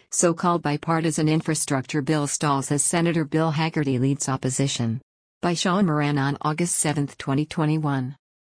So-called bipartisan infrastructure bill stalls as Senator Bill Hagerty leads opposition. By Sean Moran on August 7, 2021.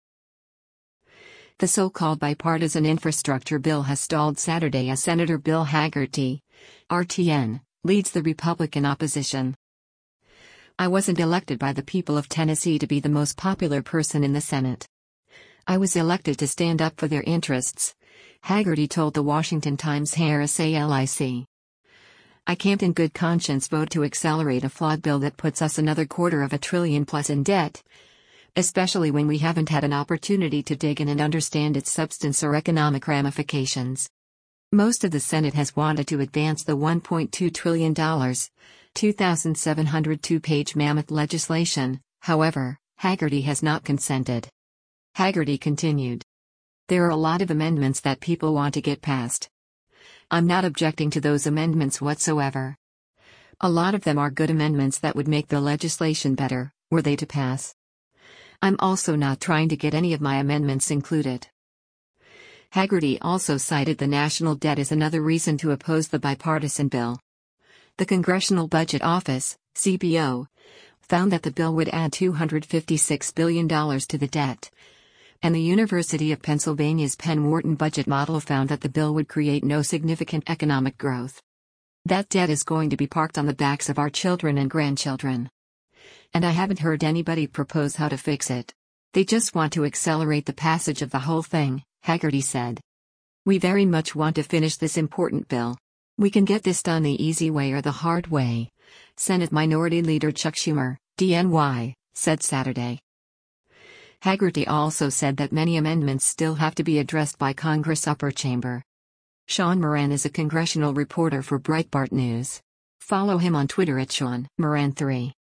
The so-called bipartisan infrastructure bill has stalled Saturday as Senator Bill Hagerty, RTN, leads the Republican opposition. "I wasn't elected by the people of Tennessee to be the most popular person in the Senate. I was elected to stand up for their interests," Hagerty told the Washington Times-Harris ALIC. "I can't in good conscience vote to accelerate a flawed bill that puts us another $250 billion plus in debt, especially when we haven't had an opportunity to dig in and understand its substance or economic ramifications. Most of the Senate has wanted to advance the $1.2 trillion, 2,702-page mammoth legislation, however, Hagerty has not consented." Hagerty continued. "There are a lot of amendments that people want to get passed. I'm not objecting to those amendments whatsoever. A lot of them are good amendments that would make the legislation better, were they to pass. I'm also not trying to get any of my amendments included." Hagerty also cited the national debt as another reason to oppose the bipartisan bill. The Congressional Budget Office, CBO, found that the bill would add $256 billion to the debt. And the University of Pennsylvania's Penn Wharton budget model found that the bill would create no significant economic growth. "That debt is going to be parked on the backs of our children and grandchildren. And I haven't heard anybody propose how to fix it. They just want to accelerate the passage of the whole thing," Hagerty said. "We very much want to finish this important bill. We can get this done the easy way or the hard way," Senate Minority Leader Chuck Schumer, DNY, said Saturday. Hagerty also said that many amendments still have to be addressed by Congress' upper chamber. Sean Moran is a congressional reporter for Breitbart News. Follow him on Twitter at Sean Moran3.